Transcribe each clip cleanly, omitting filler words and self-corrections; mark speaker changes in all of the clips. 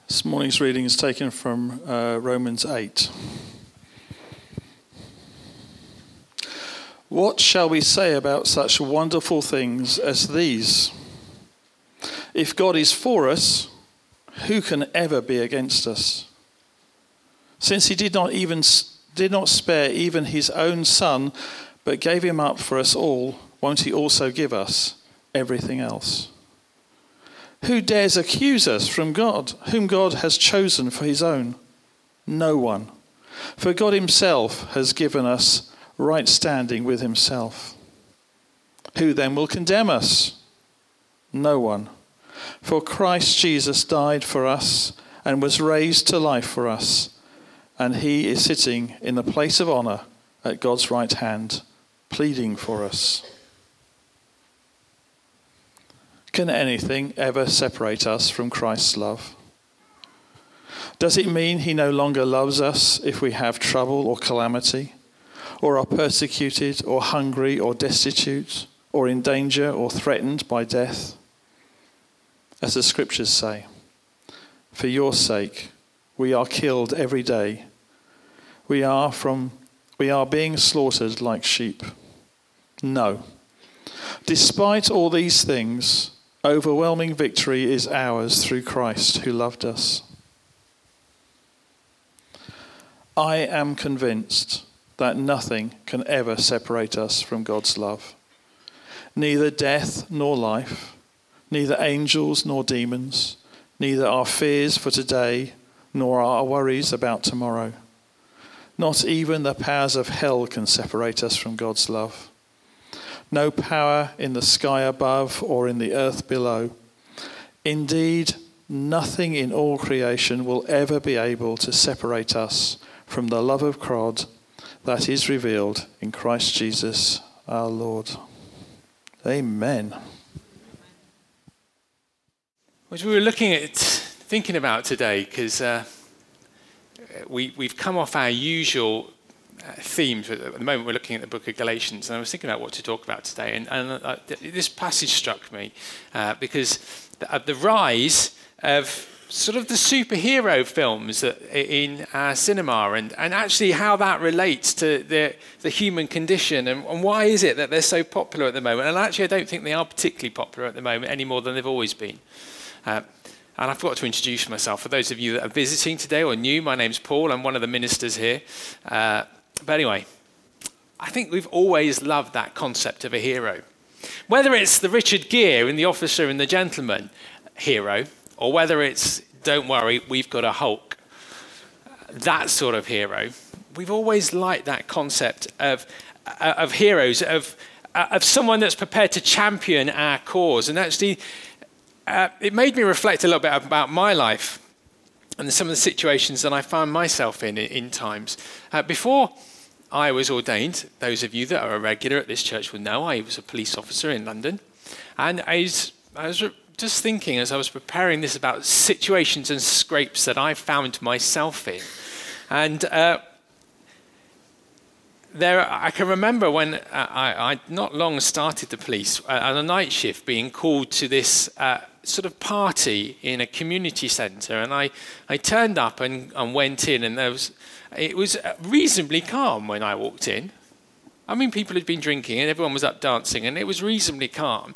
Speaker 1: This morning's reading is taken from Romans 8. What shall we say about such wonderful things as these? If God is for us, who can ever be against us? Since he did not spare even his own son, but gave him up for us all, won't he also give us everything else? Who dares accuse us from God, whom God has chosen for his own? No one. For God himself has given us right standing with himself. Who then will condemn us? No one. For Christ Jesus died for us and was raised to life for us, and he is sitting in the place of honor at God's right hand, pleading for us. Can anything ever separate us from Christ's love? Does it mean he no longer loves us if we have trouble or calamity, or are persecuted, or hungry, or destitute, or in danger, or threatened by death? As the scriptures say, for your sake we are killed every day. We are being slaughtered like sheep. No. Despite all these things, overwhelming victory is ours through Christ who loved us. I am convinced that nothing can ever separate us from God's love. Neither death nor life, neither angels nor demons, neither our fears for today nor our worries about tomorrow. Not even the powers of hell can separate us from God's love. No power in the sky above or in the earth below. Indeed, nothing in all creation will ever be able to separate us from the love of God that is revealed in Christ Jesus our Lord. Amen.
Speaker 2: As we were thinking about today, because we've come off our usual themes. At the moment we're looking at the book of Galatians, and I was thinking about what to talk about today, and this passage struck me because the rise of sort of the superhero films in our cinema, and actually how that relates to the human condition, and why is it that they're so popular at the moment. And actually I don't think they are particularly popular at the moment any more than they've always been. And I forgot to introduce myself. For those of you that are visiting today or new, my name's Paul. I'm one of the ministers here. But anyway, I think we've always loved that concept of a hero. Whether it's the Richard Gere in The Officer and the Gentleman hero, or whether it's, don't worry, we've got a Hulk, that sort of hero, we've always liked that concept of heroes, of someone that's prepared to champion our cause. And actually, it made me reflect a little bit about my life and some of the situations that I found myself in times. Before I was ordained, those of you that are a regular at this church will know I was a police officer in London. And I was just thinking as I was preparing this about situations and scrapes that I found myself in. And I can remember when I not long started the police on a night shift, being called to this sort of party in a community centre, and I turned up and went in, and it was reasonably calm when I walked in. I mean, people had been drinking and everyone was up dancing, and it was reasonably calm.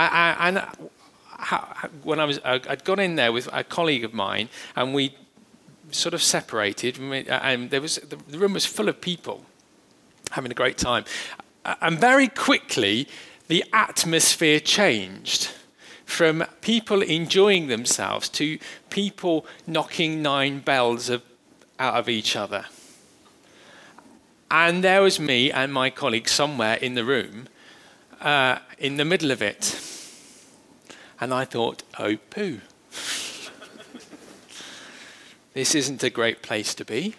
Speaker 2: When I'd gone in there with a colleague of mine, and we sort of separated, and the room was full of people having a great time. And very quickly, the atmosphere changed from people enjoying themselves to people knocking 9 bells out of each other. And there was me and my colleague somewhere in the room, in the middle of it. And I thought, oh poo. This isn't a great place to be.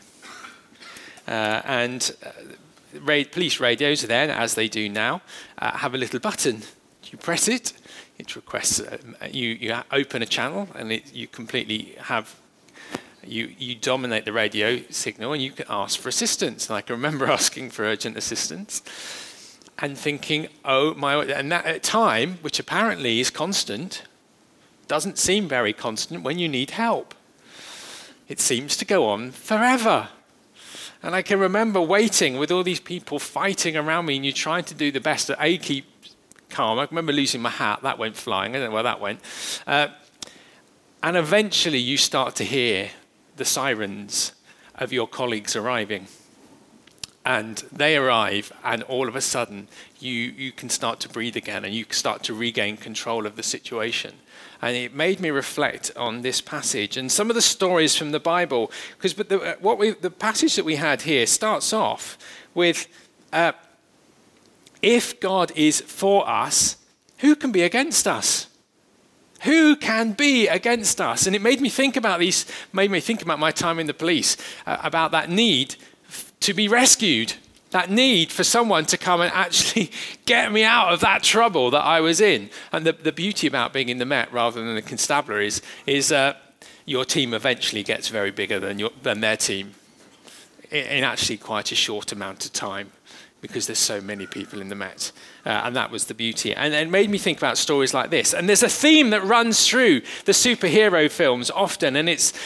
Speaker 2: Police radios are there, as they do now, have a little button. You press it, it requests, you open a channel, and you completely have, you dominate the radio signal, and you can ask for assistance. And I can remember asking for urgent assistance and thinking, oh my, and that at time, which apparently is constant, doesn't seem very constant when you need help. it seems to go on forever. And I can remember waiting with all these people fighting around me, and you're trying to do the best to keep calm. I remember losing my hat. That went flying. I don't know where that went. And eventually you start to hear the sirens of your colleagues arriving. And they arrive, and all of a sudden you can start to breathe again, and you start to regain control of the situation. And it made me reflect on this passage and some of the stories from the Bible, because the passage that we had here starts off with, if God is for us, who can be against us? Who can be against us? And it made me think about my time in the police, about that need to be rescued, that need for someone to come and actually get me out of that trouble that I was in. And the beauty about being in the Met rather than the constabulary is your team eventually gets very bigger than their team in actually quite a short amount of time, because there's so many people in the Met. And that was the beauty. And it made me think about stories like this. And there's a theme that runs through the superhero films often, and it's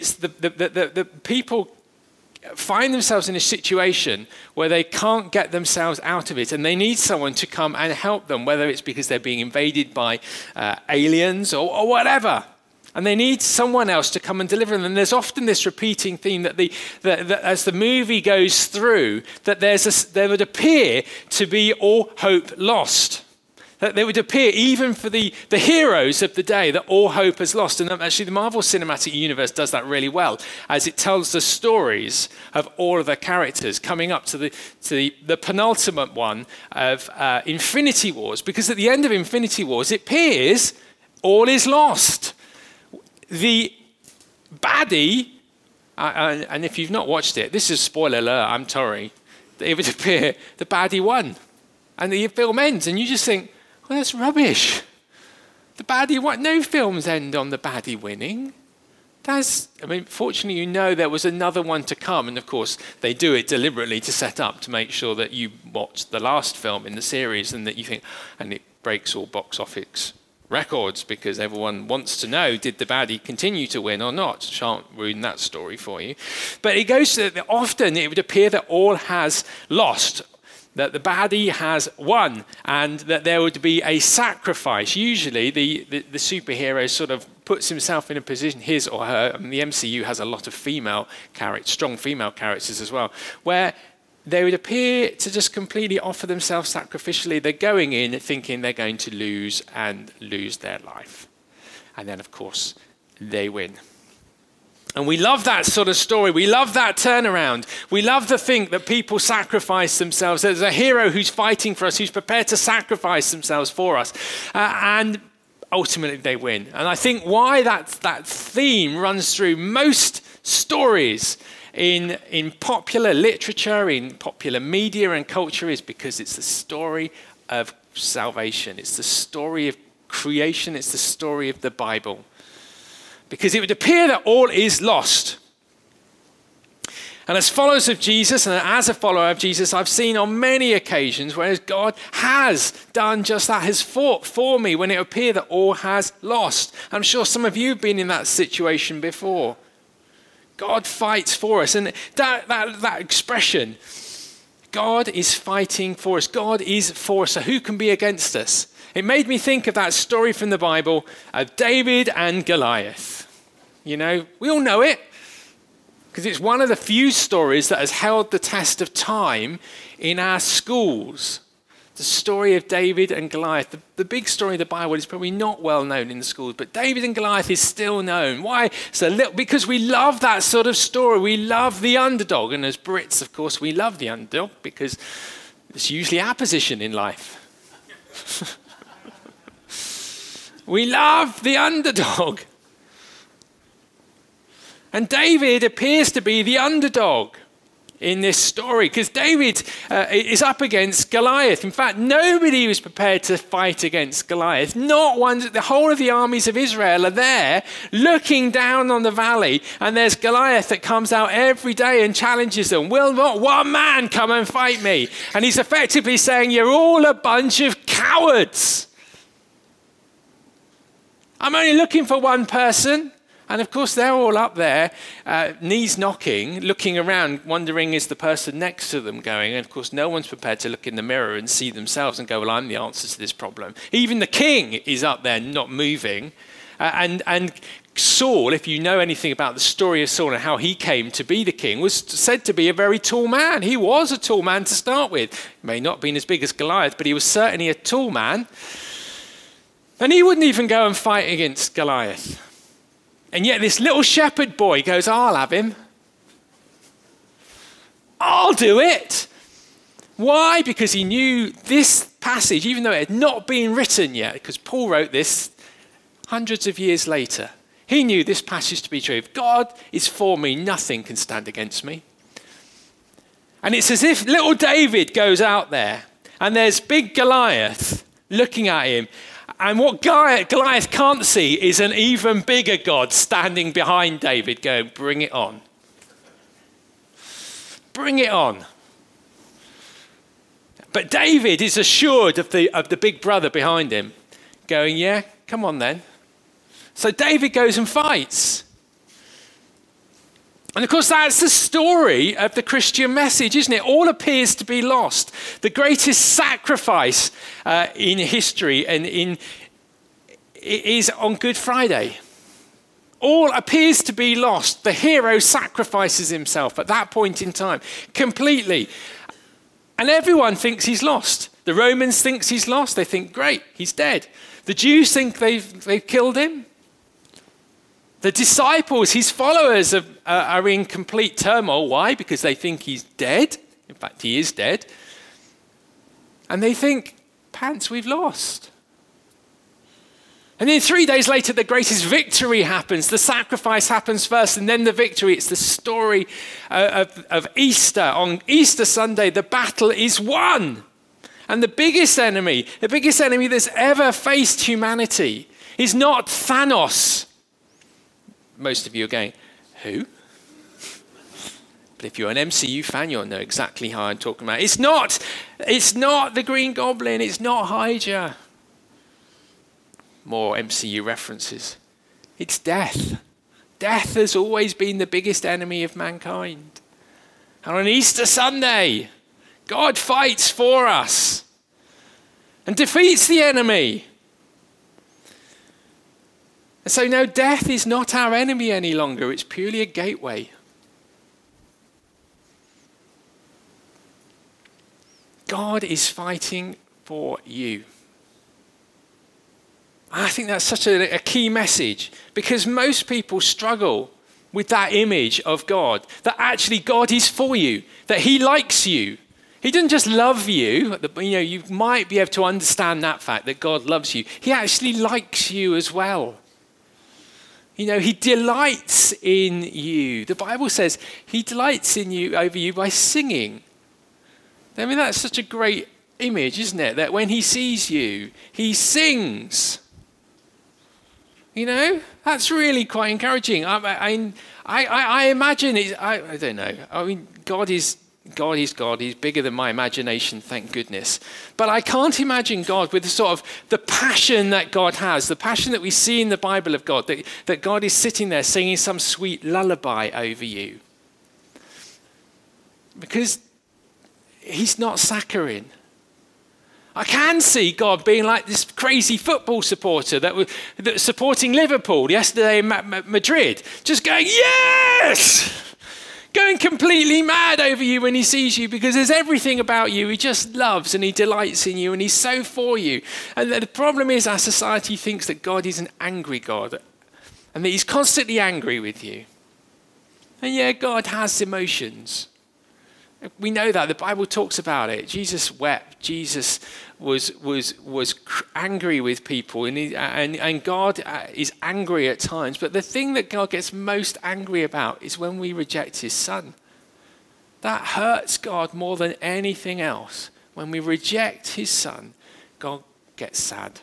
Speaker 2: the people find themselves in a situation where they can't get themselves out of it, and they need someone to come and help them, whether it's because they're being invaded by aliens or whatever. And they need someone else to come and deliver them. And there's often this repeating theme that as the movie goes through, that there would appear to be all hope lost. That there would appear, even for the heroes of the day, that all hope is lost. And actually the Marvel Cinematic Universe does that really well, as it tells the stories of all of the characters coming up to the penultimate one of Infinity Wars. Because at the end of Infinity Wars, it appears all is lost. The baddie, and if you've not watched it, this is spoiler alert, I'm sorry, it would appear the baddie won. And the film ends, and you just think, well, that's rubbish. The baddie won. No films end on the baddie winning. Fortunately, there was another one to come, and of course, they do it deliberately to set up to make sure that you watch the last film in the series, and that you think, and it breaks all box office records, because everyone wants to know, did the baddie continue to win or not? Shan't ruin that story for you. But it goes to that often it would appear that all has lost, that the baddie has won, and that there would be a sacrifice. Usually the superhero sort of puts himself in a position, his or her, and the MCU has a lot of strong female characters as well, where they would appear to just completely offer themselves sacrificially. They're going in thinking they're going to lose their life. And then, of course, they win. And we love that sort of story. We love that turnaround. We love to think that people sacrifice themselves. There's a hero who's fighting for us, who's prepared to sacrifice themselves for us. And ultimately they win. And I think why that theme runs through most stories in popular literature, in popular media and culture, is because it's the story of salvation. It's the story of creation. It's the story of the Bible. Because it would appear that all is lost. And as followers of Jesus, and as a follower of Jesus, I've seen on many occasions where God has done just that, has fought for me when it appeared that all has lost. I'm sure some of you have been in that situation before. God fights for us. And that expression, God is fighting for us. God is for us. So who can be against us? It made me think of that story from the Bible of David and Goliath. We all know it because it's one of the few stories that has held the test of time in our schools. The story of David and Goliath. The big story of the Bible is probably not well known in the schools, but David and Goliath is still known. Why? Because we love that sort of story. We love the underdog. And as Brits, of course, we love the underdog because it's usually our position in life. We love the underdog. And David appears to be the underdog in this story because David is up against Goliath. In fact, nobody was prepared to fight against Goliath. Not one. The whole of the armies of Israel are there looking down on the valley, and there's Goliath that comes out every day and challenges them. Will not one man come and fight me? And he's effectively saying, you're all a bunch of cowards. I'm only looking for one person. And of course, they're all up there, knees knocking, looking around, wondering, is the person next to them going? And of course, no one's prepared to look in the mirror and see themselves and go, well, I'm the answer to this problem. Even the king is up there not moving. And Saul, if you know anything about the story of Saul and how he came to be the king, was said to be a very tall man. He was a tall man to start with. He may not have been as big as Goliath, but he was certainly a tall man. And he wouldn't even go and fight against Goliath. And yet this little shepherd boy goes, I'll have him. I'll do it. Why? Because he knew this passage, even though it had not been written yet, because Paul wrote this hundreds of years later. He knew this passage to be true. If God is for me, nothing can stand against me. And it's as if little David goes out there and there's big Goliath looking at him. And what Goliath can't see is an even bigger God standing behind David going, bring it on. Bring it on. But David is assured of the big brother behind him, going, yeah, come on then. So David goes and fights. And of course, that's the story of the Christian message, isn't it? All appears to be lost. The greatest sacrifice in history is on Good Friday. All appears to be lost. The hero sacrifices himself at that point in time, completely. And everyone thinks he's lost. The Romans think he's lost. They think, great, he's dead. The Jews think they've killed him. The disciples, his followers, are in complete turmoil. Why? Because they think he's dead. In fact, he is dead. And they think, pants, we've lost. And then 3 days later, the greatest victory happens. The sacrifice happens first, and then the victory. It's the story of Easter. On Easter Sunday, the battle is won. And the biggest enemy that's ever faced humanity is not Thanos. Most of you are going, who? But if you're an MCU fan, you'll know exactly how I'm talking about. It's not the Green Goblin. It's not Hydra. More MCU references. It's death. Death has always been the biggest enemy of mankind. And on Easter Sunday, God fights for us and defeats the enemy. And so no, death is not our enemy any longer. It's purely a gateway. God is fighting for you. I think that's such a key message, because most people struggle with that image of God, that actually God is for you, that he likes you. He doesn't just love you. You might be able to understand that fact, that God loves you. He actually likes you as well. He delights in you. The Bible says he delights in you, over you, by singing. I mean, that's such a great image, isn't it? That when he sees you, he sings. That's really quite encouraging. I imagine I don't know. I mean, God is God. He's bigger than my imagination, thank goodness. But I can't imagine God with the sort of the passion that God has, the passion that we see in the Bible of God, that God is sitting there singing some sweet lullaby over you. Because he's not saccharine. I can see God being like this crazy football supporter that was supporting Liverpool yesterday in Madrid, just going, yes! Going completely mad over you when he sees you, because there's everything about you he just loves, and he delights in you, and he's so for you. And the problem is our society thinks that God is an angry God, and that he's constantly angry with you. And yeah, God has emotions. We know that. The Bible talks about it. Jesus wept. Jesus was angry with people, and God is angry at times. But the thing that God gets most angry about is when we reject his son. That hurts God more than anything else. When we reject his son, God gets sad.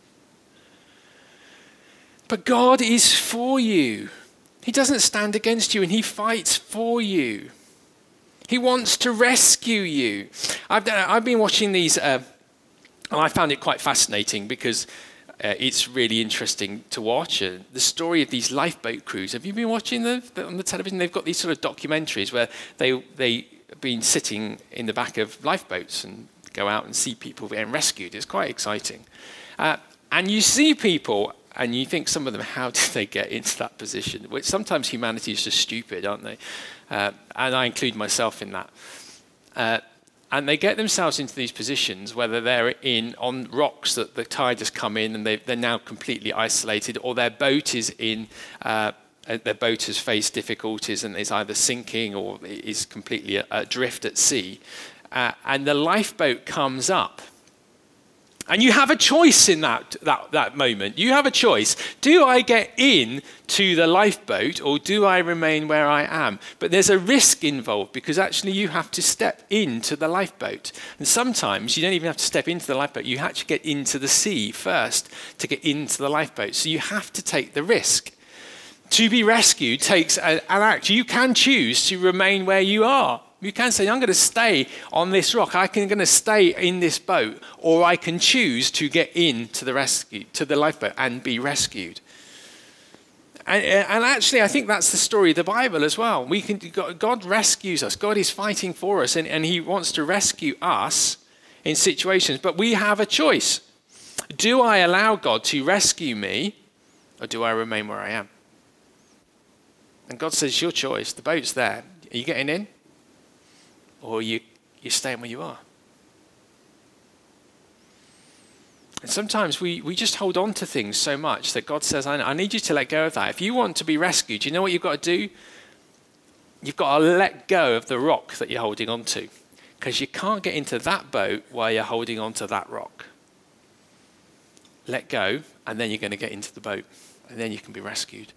Speaker 2: But God is for you. He doesn't stand against you, and he fights for you. He wants to rescue you. I've been watching these, and I found it quite fascinating, because It's really interesting to watch. The story of these lifeboat crews. Have you been watching them on the television? They've got these sort of documentaries where they've been sitting in the back of lifeboats and go out and see people getting rescued. It's quite exciting. And you see people, and you think some of them, how did they get into that position? Which sometimes humanity is just stupid, aren't they? And I include myself in that. And they get themselves into these positions, whether they're on rocks that the tide has come in and they're now completely isolated, or their boat is their boat has faced difficulties and is either sinking or is completely adrift at sea. And the lifeboat comes up. And you have a choice in that moment. You have a choice. Do I get in to the lifeboat or do I remain where I am? But there's a risk involved because actually you have to step into the lifeboat. And sometimes you don't even have to step into the lifeboat. You have to get into the sea first to get into the lifeboat. So you have to take the risk. To be rescued takes an act. You can choose to remain where you are. You can say, I'm going to stay on this rock. I'm going to stay in this boat. Or I can choose to get into the lifeboat and be rescued. And actually, I think that's the story of the Bible as well. God rescues us. God is fighting for us. And he wants to rescue us in situations. But we have a choice. Do I allow God to rescue me? Or do I remain where I am? And God says, your choice. The boat's there. Are you getting in? Or you're staying where you are. And sometimes we just hold on to things so much that God says, I need you to let go of that. If you want to be rescued, you know what you've got to do? You've got to let go of the rock that you're holding on to. Because you can't get into that boat while you're holding on to that rock. Let go, and then you're going to get into the boat. And then you can be rescued.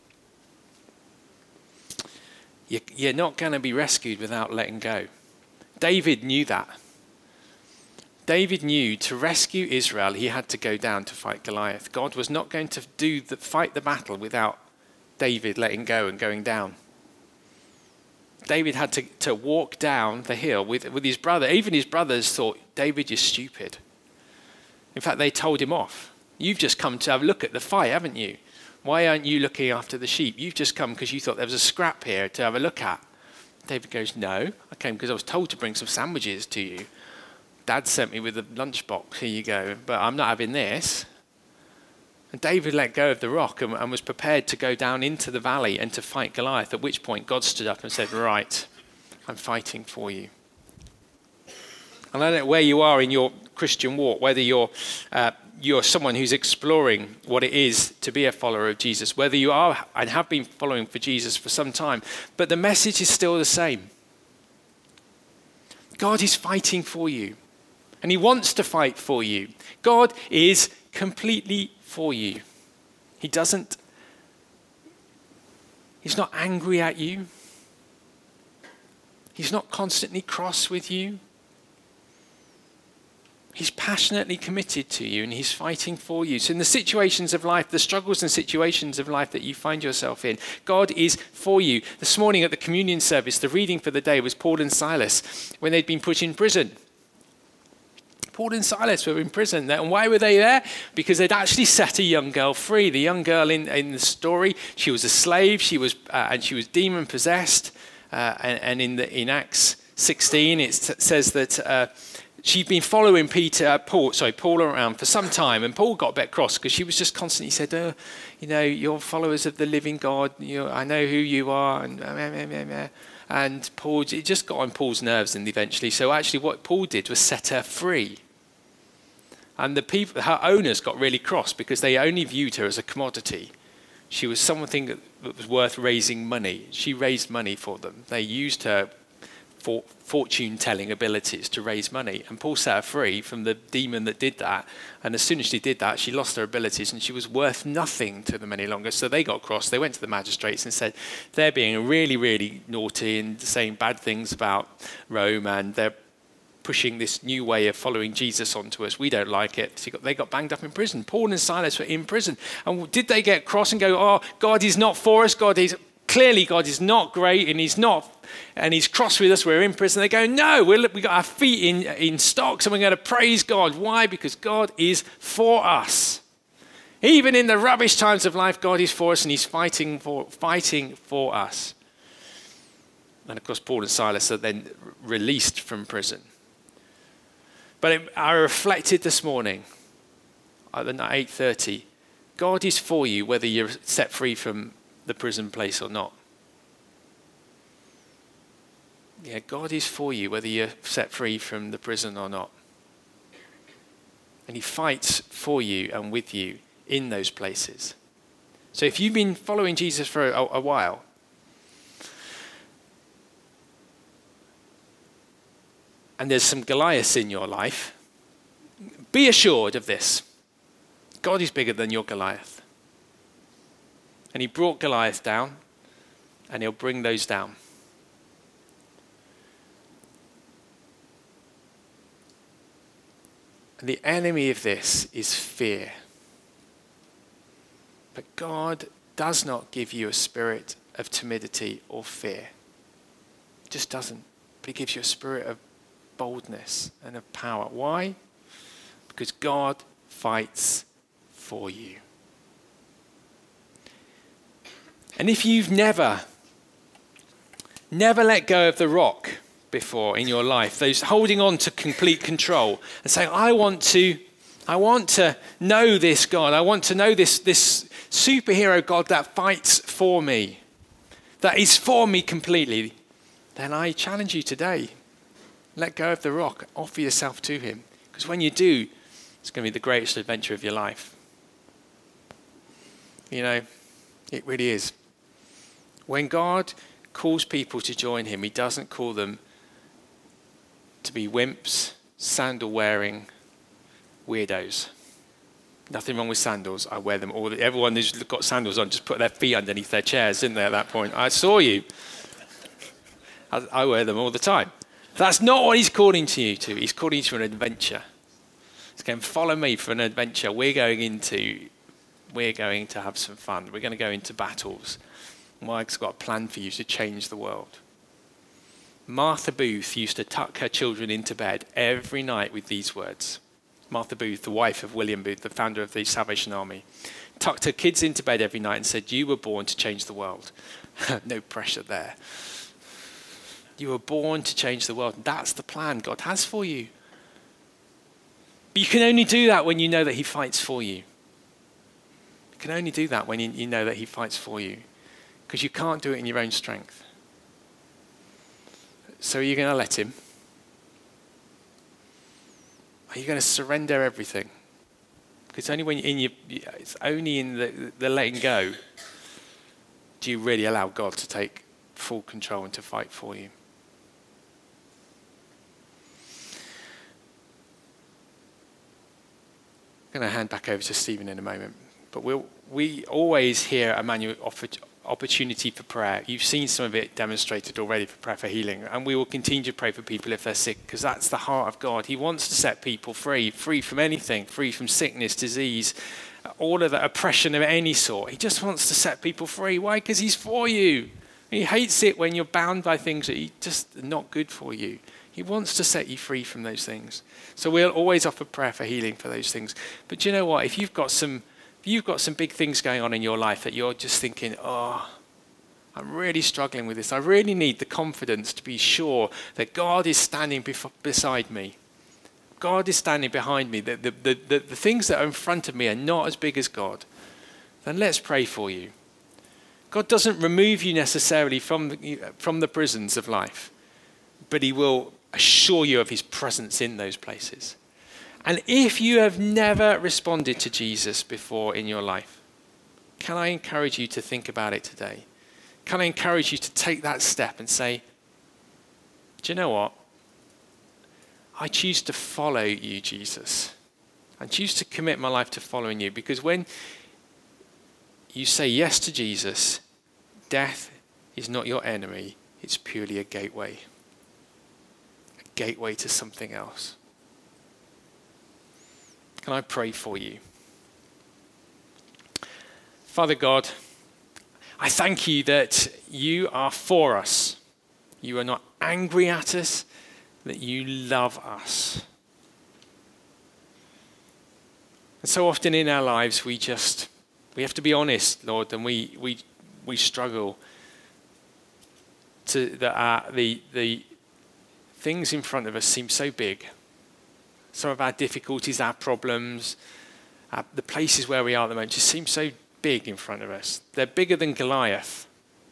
Speaker 2: You're not going to be rescued without letting go. David knew that. David knew to rescue Israel, he had to go down to fight Goliath. God was not going to fight the battle without David letting go and going down. David had to walk down the hill with his brother. Even his brothers thought, David, you're stupid. In fact, they told him off. You've just come to have a look at the fight, haven't you? Why aren't you looking after the sheep? You've just come because you thought there was a scrap here to have a look at. David goes, no, I came because I was told to bring some sandwiches to you. Dad sent me with a lunchbox, here you go, but I'm not having this. And David let go of the rock and was prepared to go down into the valley and to fight Goliath, at which point God stood up and said, right, I'm fighting for you. And I don't know where you are in your Christian walk, whether you're someone who's exploring what it is to be a follower of Jesus, whether you are and have been following for Jesus for some time, but the message is still the same. God is fighting for you, and he wants to fight for you. God is completely for you. He's not angry at you. He's not constantly cross with you. He's passionately committed to you and he's fighting for you. So in the situations of life, the struggles and situations of life that you find yourself in, God is for you. This morning at the communion service, the reading for the day was Paul and Silas when they'd been put in prison. Paul and Silas were in prison. And why were they there? Because they'd actually set a young girl free. The young girl in the story, she was a slave, and she was demon possessed. And in Acts 16, it says that she'd been following Paul around for some time, and Paul got a bit cross because she was just constantly said, you're followers of the living God. I know who you are, and Paul, it just got on Paul's nerves, and eventually, so actually, what Paul did was set her free. And her owners got really cross because they only viewed her as a commodity. She was something that was worth raising money. She raised money for them. They used her for fortune-telling abilities to raise money. And Paul set her free from the demon that did that. And as soon as she did that, she lost her abilities and she was worth nothing to them any longer. So they got cross. They went to the magistrates and said, they're being really, really naughty and saying bad things about Rome, and they're pushing this new way of following Jesus onto us. We don't like it. So they got banged up in prison. Paul and Silas were in prison. And did they get cross and go, oh, God is not for us. Clearly God is not great, and he's cross with us. We're in prison. They go, no, we got our feet in stocks and we're going to praise God. Why? Because God is for us. Even in the rubbish times of life, God is for us and he's fighting for us. And of course, Paul and Silas are then released from prison. But I reflected this morning at 8:30, God is for you whether you're set free from the prison place or not. Yeah, God is for you whether you're set free from the prison or not. And he fights for you and with you in those places. So if you've been following Jesus for a while, and there's some Goliaths in your life, be assured of this. God is bigger than your Goliath. And he brought Goliath down, and he'll bring those down. And the enemy of this is fear. But God does not give you a spirit of timidity or fear. He just doesn't. But he gives you a spirit of boldness and of power. Why? Because God fights for you. And if you've never let go of the rock before in your life, those holding on to complete control and saying, I want to know this God. I want to know this superhero God that fights for me, that is for me completely, then I challenge you today. Let go of the rock. Offer yourself to him. Because when you do, it's going to be the greatest adventure of your life. You know, it really is. When God calls people to join him, he doesn't call them to be wimps, sandal-wearing weirdos. Nothing wrong with sandals. I wear them all. Everyone who's got sandals on just put their feet underneath their chairs, didn't they, at that point? I saw you. I wear them all the time. That's not what he's calling to you to. He's calling you to an adventure. He's going, follow me for an adventure. We're going to have some fun. We're going to go into battles. Mike's got a plan for you to change the world. Martha Booth used to tuck her children into bed every night with these words. Martha Booth, the wife of William Booth, the founder of the Salvation Army, tucked her kids into bed every night and said, you were born to change the world. No pressure there. You were born to change the world. That's the plan God has for you. But you can only do that when you know that he fights for you. You can only do that when you know that he fights for you. Because you can't do it in your own strength. So are you going to let him? Are you going to surrender everything? Because it's only in the letting go do you really allow God to take full control and to fight for you. I'm going to hand back over to Stephen in a moment. But we always hear Emmanuel opportunity for prayer. You've seen some of it demonstrated already for prayer for healing. And we will continue to pray for people if they're sick, because that's the heart of God. He wants to set people free from anything, free from sickness, disease, all of that oppression of any sort. He just wants to set people free. Why? Because he's for you. He hates it when you're bound by things that are just not good for you. He wants to set you free from those things. So we'll always offer prayer for healing for those things. But do you know what? If you've got some big things going on in your life that you're just thinking, oh, I'm really struggling with this. I really need the confidence to be sure that God is standing beside me. God is standing behind me. The things that are in front of me are not as big as God. Then let's pray for you. God doesn't remove you necessarily from the prisons of life, but he will assure you of his presence in those places. And if you have never responded to Jesus before in your life, can I encourage you to think about it today? Can I encourage you to take that step and say, do you know what? I choose to follow you, Jesus. I choose to commit my life to following you, because when you say yes to Jesus, death is not your enemy. It's purely a gateway to something else. Can I pray for you? Father God, I thank you that you are for us. You are not angry at us, that you love us. And so often in our lives, we have to be honest, Lord, and we struggle to the things in front of us seem so big. Some of our difficulties, our problems, the places where we are at the moment just seem so big in front of us. They're bigger than Goliath.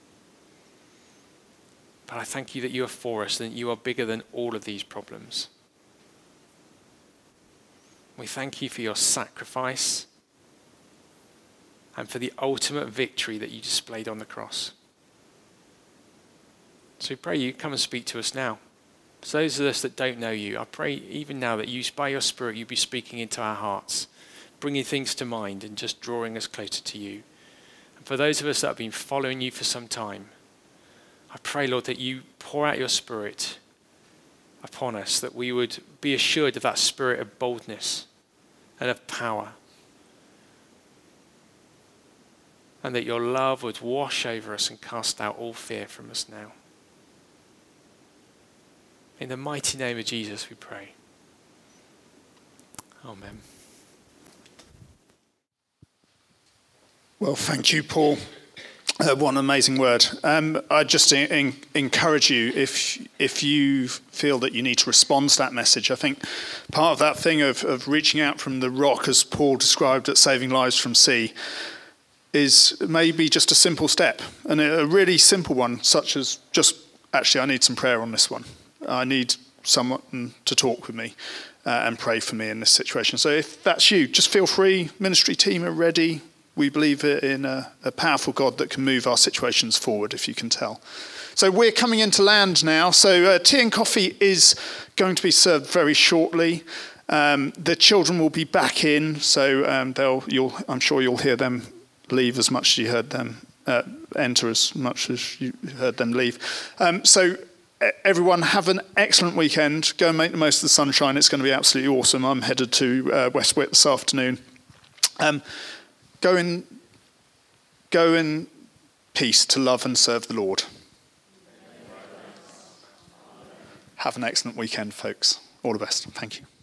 Speaker 2: But I thank you that you are for us and that you are bigger than all of these problems. We thank you for your sacrifice and for the ultimate victory that you displayed on the cross. So we pray you come and speak to us now. For those of us that don't know you, I pray even now that you, by your Spirit, you be speaking into our hearts, bringing things to mind and just drawing us closer to you. And for those of us that have been following you for some time, I pray, Lord, that you pour out your Spirit upon us, that we would be assured of that spirit of boldness and of power, and that your love would wash over us and cast out all fear from us now. In the mighty name of Jesus we pray. Amen.
Speaker 3: Well, thank you, Paul. What an amazing word. I just encourage you, if you feel that you need to respond to that message, I think part of that thing of reaching out from the rock, as Paul described at Saving Lives from Sea, is maybe just a simple step, and a really simple one, such as I need some prayer on this one. I need someone to talk with me and pray for me in this situation. So if that's you, just feel free. Ministry team are ready. We believe in a powerful God that can move our situations forward, if you can tell. So we're coming into land now. So tea and coffee is going to be served very shortly. The children will be back in, so I'm sure you'll hear them leave as much as you heard them enter, as much as you heard them leave. So everyone, have an excellent weekend. Go and make the most of the sunshine. It's going to be absolutely awesome. I'm headed to West Wick this afternoon. Go in peace to love and serve the Lord. Have an excellent weekend, folks. All the best. Thank you.